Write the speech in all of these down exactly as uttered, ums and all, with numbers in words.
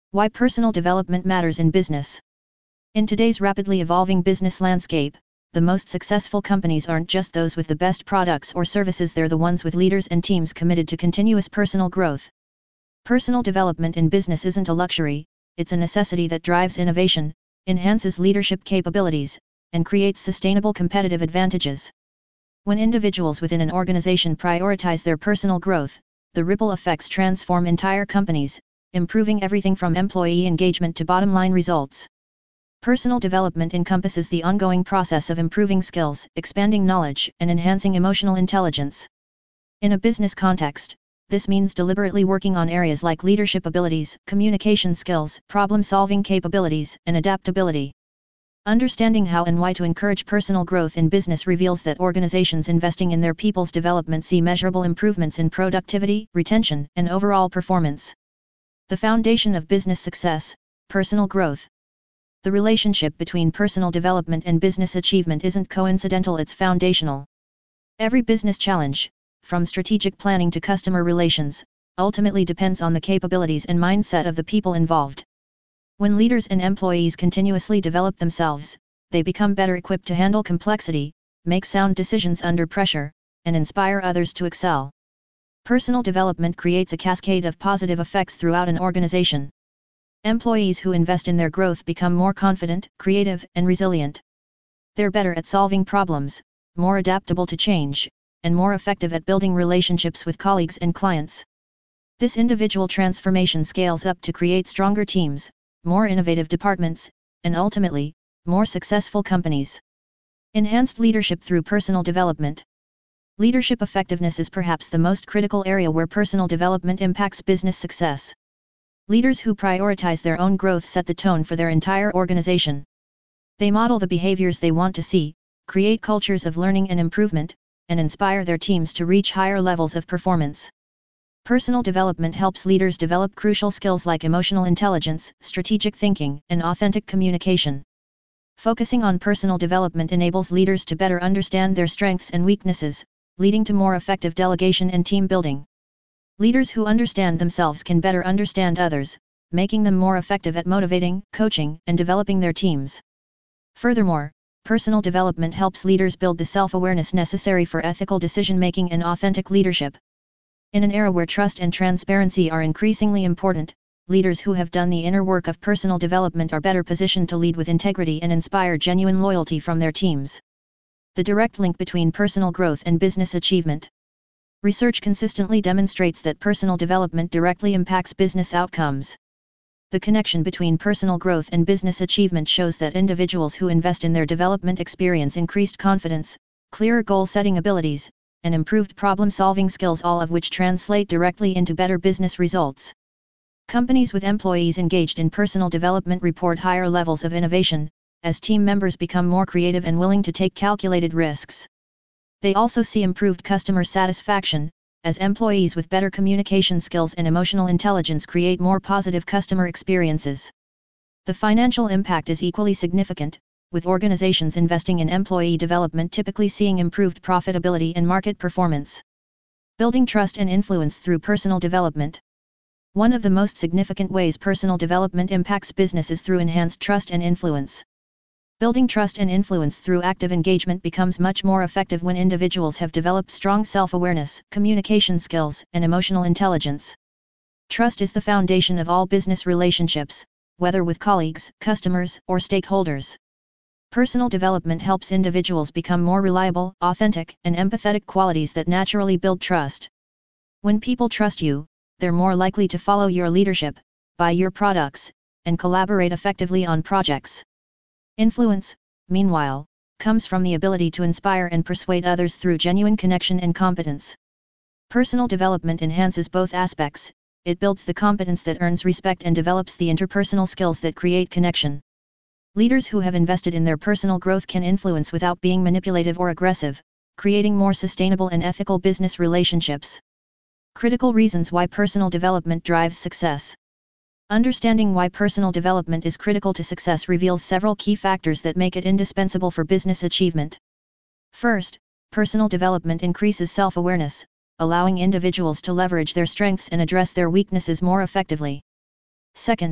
Why personal development matters in business. In today's rapidly evolving business landscape, the most successful companies aren't just those with the best products or services, they're the ones with leaders and teams committed to continuous personal growth. Personal development in business isn't a luxury, it's a necessity that drives innovation, enhances leadership capabilities, and creates sustainable competitive advantages. When individuals within an organization prioritize their personal growth, the ripple effects transform entire companies, improving everything from employee engagement to bottom-line results. Personal development encompasses the ongoing process of improving skills, expanding knowledge, and enhancing emotional intelligence. In a business context, this means deliberately working on areas like leadership abilities, communication skills, problem-solving capabilities, and adaptability. Understanding how and why to encourage personal growth in business reveals that organizations investing in their people's development see measurable improvements in productivity, retention, and overall performance. The foundation of business success: personal growth. The relationship between personal development and business achievement isn't coincidental, it's foundational. Every business challenge, from strategic planning to customer relations, ultimately depends on the capabilities and mindset of the people involved. When leaders and employees continuously develop themselves, they become better equipped to handle complexity, make sound decisions under pressure, and inspire others to excel. Personal development creates a cascade of positive effects throughout an organization. Employees who invest in their growth become more confident, creative, and resilient. They're better at solving problems, more adaptable to change, and more effective at building relationships with colleagues and clients. This individual transformation scales up to create stronger teams, more innovative departments, and ultimately, more successful companies. Enhanced leadership through personal development. Leadership effectiveness is perhaps the most critical area where personal development impacts business success. Leaders who prioritize their own growth set the tone for their entire organization. They model the behaviors they want to see, create cultures of learning and improvement, and inspire their teams to reach higher levels of performance. Personal development helps leaders develop crucial skills like emotional intelligence, strategic thinking, and authentic communication. Focusing on personal development enables leaders to better understand their strengths and weaknesses, leading to more effective delegation and team building. Leaders who understand themselves can better understand others, making them more effective at motivating, coaching, and developing their teams. Furthermore, personal development helps leaders build the self-awareness necessary for ethical decision-making and authentic leadership. In an era where trust and transparency are increasingly important, leaders who have done the inner work of personal development are better positioned to lead with integrity and inspire genuine loyalty from their teams. The direct link between personal growth and business achievement. Research consistently demonstrates that personal development directly impacts business outcomes. The connection between personal growth and business achievement shows that individuals who invest in their development experience increased confidence, clearer goal-setting abilities, and improved problem-solving skills, all of which translate directly into better business results. Companies with employees engaged in personal development report higher levels of innovation, as team members become more creative and willing to take calculated risks. They also see improved customer satisfaction, as employees with better communication skills and emotional intelligence create more positive customer experiences. The financial impact is equally significant, with organizations investing in employee development typically seeing improved profitability and market performance. Building trust and influence through personal development. One of the most significant ways personal development impacts business is through enhanced trust and influence. Building trust and influence through active engagement becomes much more effective when individuals have developed strong self-awareness, communication skills, and emotional intelligence. Trust is the foundation of all business relationships, whether with colleagues, customers, or stakeholders. Personal development helps individuals become more reliable, authentic, and empathetic, qualities that naturally build trust. When people trust you, they're more likely to follow your leadership, buy your products, and collaborate effectively on projects. Influence, meanwhile, comes from the ability to inspire and persuade others through genuine connection and competence. Personal development enhances both aspects. It builds the competence that earns respect and develops the interpersonal skills that create connection. Leaders who have invested in their personal growth can influence without being manipulative or aggressive, creating more sustainable and ethical business relationships. Critical reasons why personal development drives success. Understanding why personal development is critical to success reveals several key factors that make it indispensable for business achievement. First, personal development increases self-awareness, allowing individuals to leverage their strengths and address their weaknesses more effectively. Second,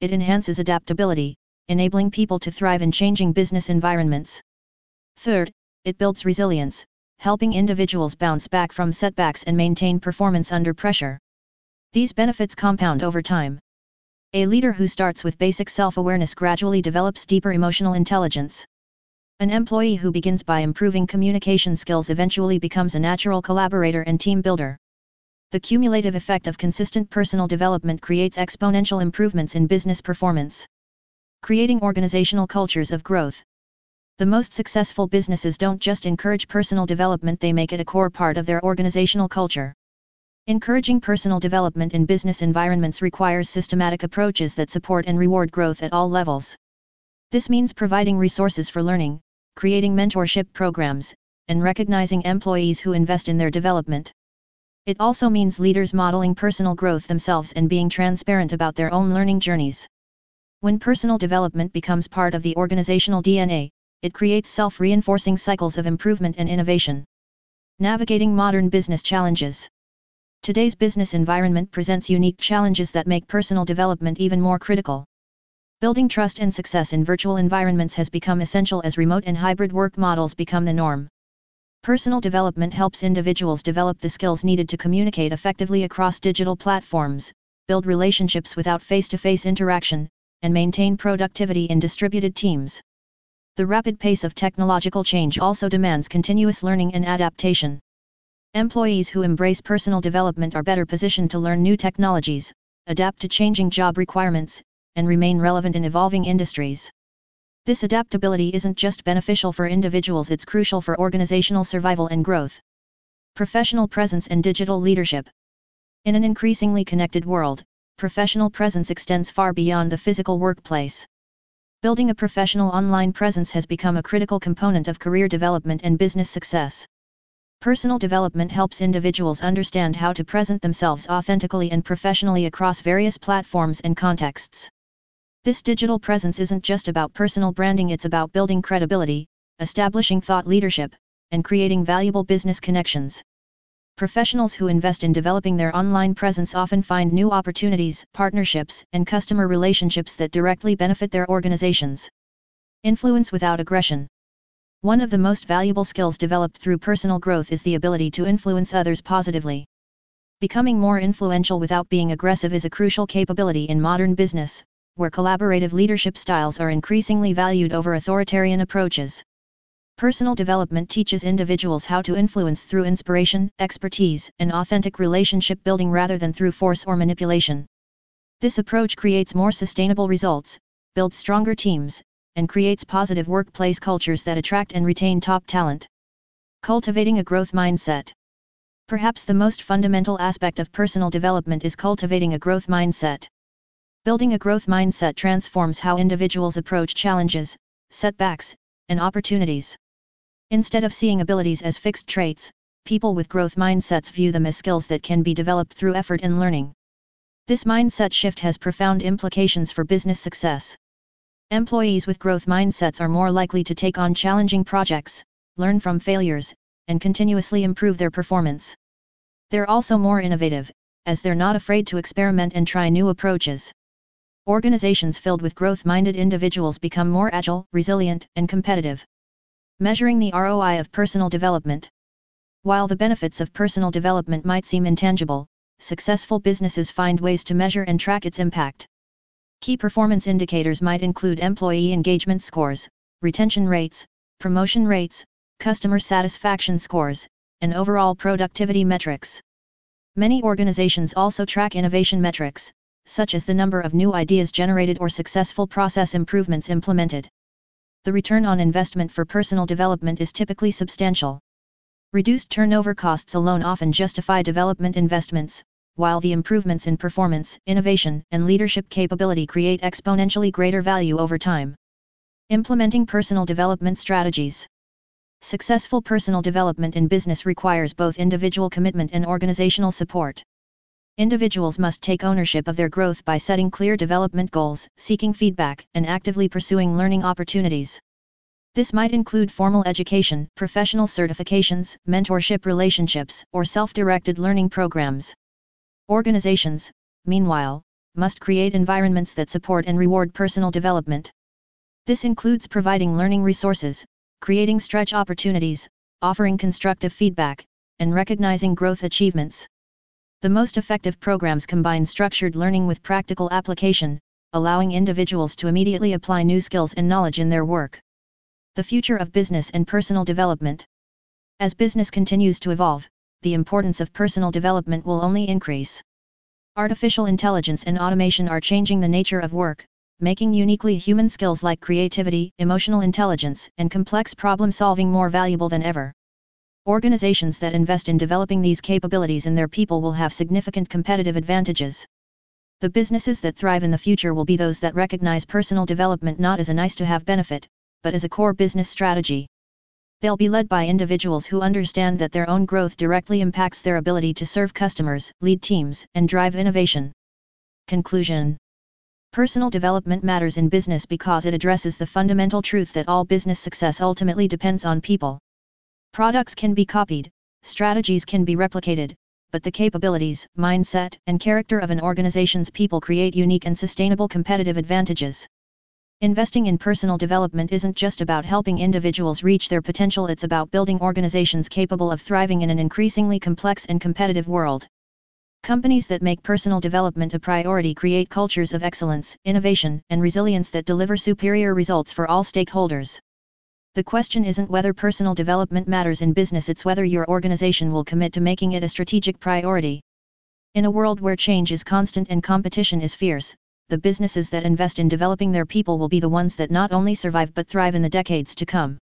it enhances adaptability, enabling people to thrive in changing business environments. Third, it builds resilience, helping individuals bounce back from setbacks and maintain performance under pressure. These benefits compound over time. A leader who starts with basic self-awareness gradually develops deeper emotional intelligence. An employee who begins by improving communication skills eventually becomes a natural collaborator and team builder. The cumulative effect of consistent personal development creates exponential improvements in business performance, creating organizational cultures of growth. The most successful businesses don't just encourage personal development, they make it a core part of their organizational culture. Encouraging personal development in business environments requires systematic approaches that support and reward growth at all levels. This means providing resources for learning, creating mentorship programs, and recognizing employees who invest in their development. It also means leaders modeling personal growth themselves and being transparent about their own learning journeys. When personal development becomes part of the organizational D N A, it creates self-reinforcing cycles of improvement and innovation. Navigating modern business challenges. Today's business environment presents unique challenges that make personal development even more critical. Building trust and success in virtual environments has become essential as remote and hybrid work models become the norm. Personal development helps individuals develop the skills needed to communicate effectively across digital platforms, build relationships without face-to-face interaction, and maintain productivity in distributed teams. The rapid pace of technological change also demands continuous learning and adaptation. Employees who embrace personal development are better positioned to learn new technologies, adapt to changing job requirements, and remain relevant in evolving industries. This adaptability isn't just beneficial for individuals, it's crucial for organizational survival and growth. Professional presence and digital leadership. In an increasingly connected world, professional presence extends far beyond the physical workplace. Building a professional online presence has become a critical component of career development and business success. Personal development helps individuals understand how to present themselves authentically and professionally across various platforms and contexts. This digital presence isn't just about personal branding, it's about building credibility, establishing thought leadership, and creating valuable business connections. Professionals who invest in developing their online presence often find new opportunities, partnerships, and customer relationships that directly benefit their organizations. Influence without aggression. One of the most valuable skills developed through personal growth is the ability to influence others positively. Becoming more influential without being aggressive is a crucial capability in modern business, where collaborative leadership styles are increasingly valued over authoritarian approaches. Personal development teaches individuals how to influence through inspiration, expertise, and authentic relationship building rather than through force or manipulation. This approach creates more sustainable results, builds stronger teams, and creates positive workplace cultures that attract and retain top talent. Cultivating a growth mindset. Perhaps the most fundamental aspect of personal development is cultivating a growth mindset. Building a growth mindset transforms how individuals approach challenges, setbacks, and opportunities. Instead of seeing abilities as fixed traits, people with growth mindsets view them as skills that can be developed through effort and learning. This mindset shift has profound implications for business success. Employees with growth mindsets are more likely to take on challenging projects, learn from failures, and continuously improve their performance. They're also more innovative, as they're not afraid to experiment and try new approaches. Organizations filled with growth-minded individuals become more agile, resilient, and competitive. Measuring the R O I of personal development. While the benefits of personal development might seem intangible, successful businesses find ways to measure and track its impact. Key performance indicators might include employee engagement scores, retention rates, promotion rates, customer satisfaction scores, and overall productivity metrics. Many organizations also track innovation metrics, such as the number of new ideas generated or successful process improvements implemented. The return on investment for personal development is typically substantial. Reduced turnover costs alone often justify development investments, while the improvements in performance, innovation, and leadership capability create exponentially greater value over time. Implementing personal development strategies. Successful personal development in business requires both individual commitment and organizational support. Individuals must take ownership of their growth by setting clear development goals, seeking feedback, and actively pursuing learning opportunities. This might include formal education, professional certifications, mentorship relationships, or self-directed learning programs. Organizations, meanwhile, must create environments that support and reward personal development. This includes providing learning resources, creating stretch opportunities, offering constructive feedback, and recognizing growth achievements. The most effective programs combine structured learning with practical application, allowing individuals to immediately apply new skills and knowledge in their work. The future of business and personal development. As business continues to evolve, the importance of personal development will only increase. Artificial intelligence and automation are changing the nature of work, making uniquely human skills like creativity, emotional intelligence, and complex problem-solving more valuable than ever. Organizations that invest in developing these capabilities in their people will have significant competitive advantages. The businesses that thrive in the future will be those that recognize personal development not as a nice-to-have benefit, but as a core business strategy. They'll be led by individuals who understand that their own growth directly impacts their ability to serve customers, lead teams, and drive innovation. Conclusion. Personal development matters in business because it addresses the fundamental truth that all business success ultimately depends on people. Products can be copied, strategies can be replicated, but the capabilities, mindset, and character of an organization's people create unique and sustainable competitive advantages. Investing in personal development isn't just about helping individuals reach their potential, it's about building organizations capable of thriving in an increasingly complex and competitive world. Companies that make personal development a priority create cultures of excellence, innovation, and resilience that deliver superior results for all stakeholders. The question isn't whether personal development matters in business, it's whether your organization will commit to making it a strategic priority. In a world where change is constant and competition is fierce, the businesses that invest in developing their people will be the ones that not only survive but thrive in the decades to come.